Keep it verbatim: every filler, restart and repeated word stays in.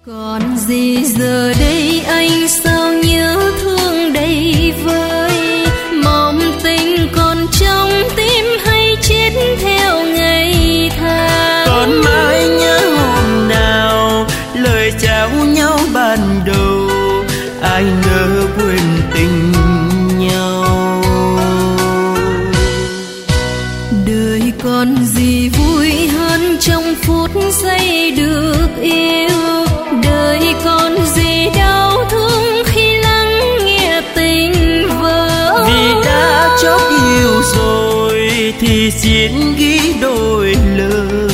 Còn gì giờ đây anh sao nhớ thương đầy vơi, mong tình còn trong tim hay chết theo ngày tháng. Còn mãi nhớ hôm nào lời chào nhau ban đầu, ai ngờ quên tình nhau. Đời còn gì vui hơn trong phút giây được yêu, đời còn gì đau thương khi lắng nghe tình vỡ. Vì đã chót yêu rồi thì xin ghi đôi lời,